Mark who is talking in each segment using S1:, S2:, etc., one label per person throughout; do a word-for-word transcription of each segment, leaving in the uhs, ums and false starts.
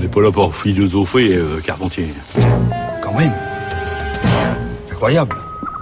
S1: pas là pour philosopher, euh, Carpentier.
S2: Quand même. Incroyable.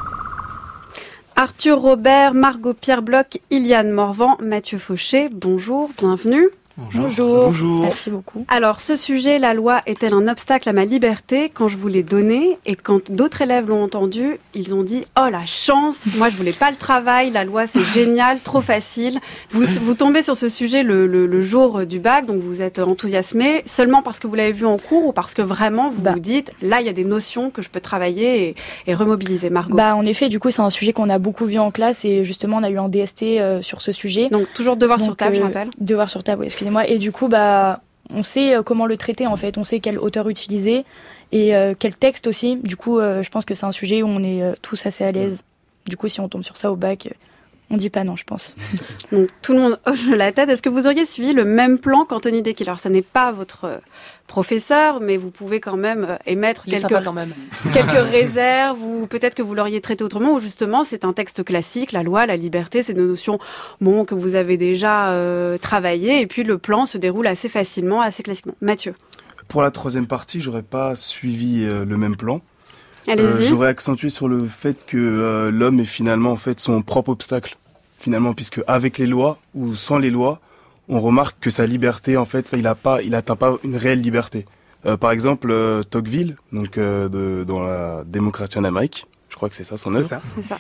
S3: Arthur Robert, Margot Pierre Bloch, Iliane Morvan, Mathieu Fauché, bonjour, bienvenue.
S4: Bonjour.
S2: Bonjour.
S3: Merci beaucoup. Alors, ce sujet, la loi est-elle un obstacle à ma liberté? Quand je vous l'ai donné et quand d'autres élèves l'ont entendu, ils ont dit « Oh, la chance! Moi, je voulais pas le travail, la loi, c'est génial, trop facile. » Vous, vous tombez sur ce sujet le, le, le jour du bac, donc vous êtes enthousiasmé seulement parce que vous l'avez vu en cours ou parce que vraiment, vous bah. vous dites « Là, il y a des notions que je peux travailler et, et remobiliser. » Margot.
S4: Bah, en effet, du coup, c'est un sujet qu'on a beaucoup vu en classe et justement, on a eu un D S T euh, sur ce sujet.
S3: Donc, toujours devoir donc, sur table, euh, je rappelle.
S4: Devoir sur table, oui, excusez-moi. Et du coup, bah, on sait comment le traiter en fait, on sait quel auteur utiliser et euh, quel texte aussi. Du coup, euh, je pense que c'est un sujet où on est euh, tous assez à l'aise. Du coup, si on tombe sur ça au bac, euh, on dit pas non, je pense.
S3: Donc, tout le monde hoche la tête. Est-ce que vous auriez suivi le même plan qu'Anthony Dekil? Alors, ça n'est pas votre professeur, mais vous pouvez quand même émettre
S5: Il
S3: quelques,
S5: quand même.
S3: quelques réserves, ou peut-être que vous l'auriez traité autrement, ou justement, c'est un texte classique, la loi, la liberté, c'est des notions bon, que vous avez déjà euh, travaillées, et puis le plan se déroule assez facilement, assez classiquement. Mathieu.
S6: Pour la troisième partie, j'aurais pas suivi euh, le même plan.
S3: Allez-y.
S6: Euh, j'aurais accentué sur le fait que euh, l'homme est finalement en fait son propre obstacle, finalement, puisque avec les lois ou sans les lois, on remarque que sa liberté, en fait, il a pas, il atteint pas une réelle liberté. Euh, par exemple, euh, Tocqueville, donc euh, de, dans la démocratie en Amérique, je crois que c'est ça son œuvre.
S3: C'est ça. C'est ça.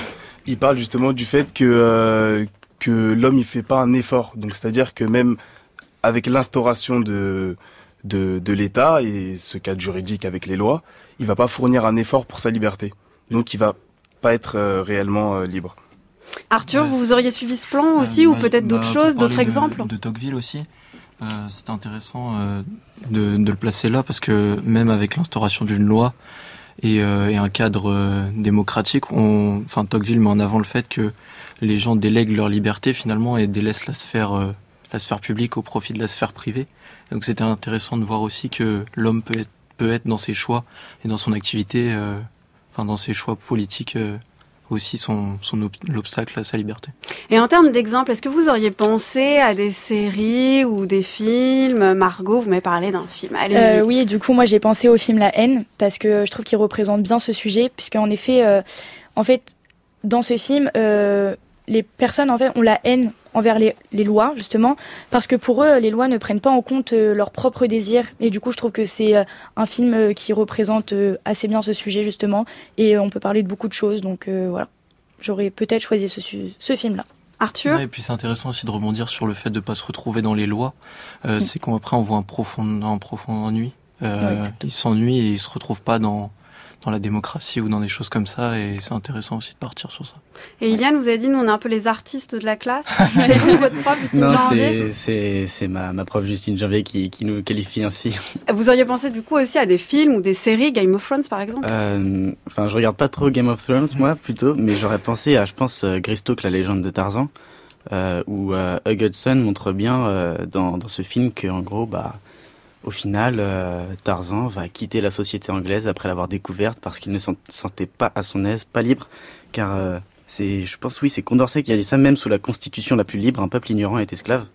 S6: Il parle justement du fait que euh, que l'homme il fait pas un effort. Donc c'est-à-dire que même avec l'instauration de de, de l'État et ce cadre juridique avec les lois, il va pas fournir un effort pour sa liberté. Donc il va pas être euh, réellement euh, libre.
S3: Arthur,
S7: ouais.
S3: vous auriez suivi ce plan aussi,
S7: euh,
S3: ou
S7: bah,
S3: peut-être d'autres
S7: bah,
S3: choses, d'autres
S7: de,
S3: exemples?
S7: De Tocqueville aussi. Euh, c'est intéressant euh, de, de le placer là parce que même avec l'instauration d'une loi et, euh, et un cadre euh, démocratique, on, enfin Tocqueville met en avant le fait que les gens délèguent leur liberté finalement et délaissent la sphère, euh, la sphère publique au profit de la sphère privée. Donc c'était intéressant de voir aussi que l'homme peut être, peut être dans ses choix et dans son activité, euh, enfin dans ses choix politiques. Euh, aussi son, son ob- l'obstacle à sa liberté.
S3: Et en termes d'exemples, est-ce que vous auriez pensé à des séries ou des films? Margot, vous m'avez parlé d'un film. Allez-y.
S4: Euh, oui, du coup, moi j'ai pensé au film La Haine parce que je trouve qu'il représente bien ce sujet, puisque en effet, euh, en fait, dans ce film, euh, les personnes en fait ont la haine envers les, les lois, justement, parce que pour eux, les lois ne prennent pas en compte euh, leurs propres désirs. Et du coup, je trouve que c'est euh, un film euh, qui représente euh, assez bien ce sujet, justement. Et euh, on peut parler de beaucoup de choses. Donc euh, voilà, j'aurais peut-être choisi ce, ce film-là.
S3: Arthur?
S7: Ouais, et puis c'est intéressant aussi de rebondir sur le fait de ne pas se retrouver dans les lois. Euh, mmh. C'est qu'après, on voit un profond, un profond ennui. Euh, ouais, ils s'ennuient et ils ne se retrouvent pas dans... dans la démocratie ou dans des choses comme ça, et c'est intéressant aussi de partir sur ça.
S3: Et Iliane, vous avez dit, nous on est un peu les artistes de la classe. C'est vous, votre prof, Justine
S8: non,
S3: Janvier?
S8: Non, c'est, c'est ma, ma prof Justine Janvier qui, qui nous qualifie ainsi.
S3: Vous auriez pensé du coup aussi à des films ou des séries, Game of Thrones par exemple?
S8: euh, Enfin, je regarde pas trop Game of Thrones, moi, plutôt, mais j'aurais pensé à, je pense, euh, Greystoke, la légende de Tarzan, euh, où euh, Hugh Hudson montre bien euh, dans, dans ce film qu'en gros, bah, au final, euh, Tarzan va quitter la société anglaise après l'avoir découverte parce qu'il ne se sentait pas à son aise, pas libre, car euh, c'est, je pense, oui, c'est Condorcet qui a dit ça, même sous la constitution la plus libre, un peuple ignorant est esclave.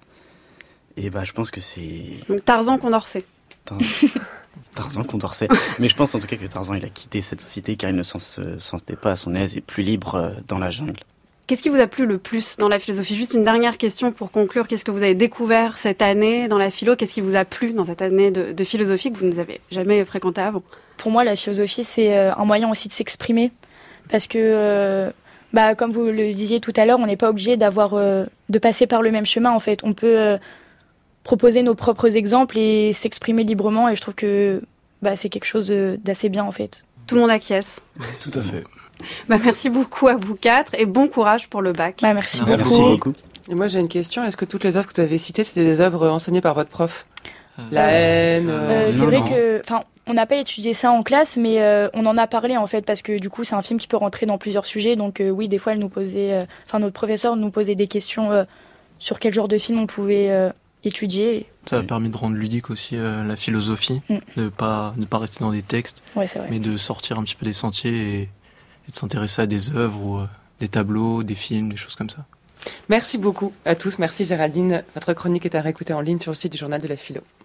S8: Et bah, je pense que c'est...
S3: Donc Tarzan, Condorcet.
S8: Tarzan, Condorcet. Mais je pense en tout cas que Tarzan, il a quitté cette société car il ne se sentait pas à son aise et plus libre euh, dans la jungle.
S3: Qu'est-ce qui vous a plu le plus dans la philosophie? Juste une dernière question pour conclure. Qu'est-ce que vous avez découvert cette année dans la philo? Qu'est-ce qui vous a plu dans cette année de, de philosophie que vous n'avez jamais fréquenté avant?
S4: Pour moi, la philosophie, c'est un moyen aussi de s'exprimer. Parce que, euh, bah, comme vous le disiez tout à l'heure, on n'est pas obligé d'avoir, euh, de passer par le même chemin, en fait. On peut euh, proposer nos propres exemples et s'exprimer librement. Et je trouve que bah, c'est quelque chose d'assez bien, en fait.
S3: Tout le monde acquiesce.
S6: Tout à fait.
S3: Bah, merci beaucoup à vous quatre et bon courage pour le bac.
S4: Bah, merci,
S8: merci
S4: beaucoup.
S8: beaucoup.
S5: Et moi j'ai une question, est-ce que toutes les œuvres que tu avais citées c'était des œuvres enseignées par votre prof? euh, La haine
S4: euh, euh, C'est
S7: non,
S4: vrai
S7: non.
S4: que on n'a pas étudié ça en classe, mais euh, on en a parlé en fait parce que du coup c'est un film qui peut rentrer dans plusieurs sujets. Donc euh, oui, des fois elle nous posait, enfin euh, notre professeur nous posait des questions euh, sur quel genre de film on pouvait euh, étudier.
S7: Ça a permis de rendre ludique aussi euh, la philosophie, mm. de pas de pas rester dans des textes,
S4: ouais, c'est vrai.
S7: mais de sortir un petit peu des sentiers et, et de s'intéresser à des œuvres ou euh, des tableaux, des films, des choses comme ça.
S5: Merci beaucoup à tous. Merci Géraldine. Votre chronique est à réécouter en ligne sur le site du Journal de la Philo.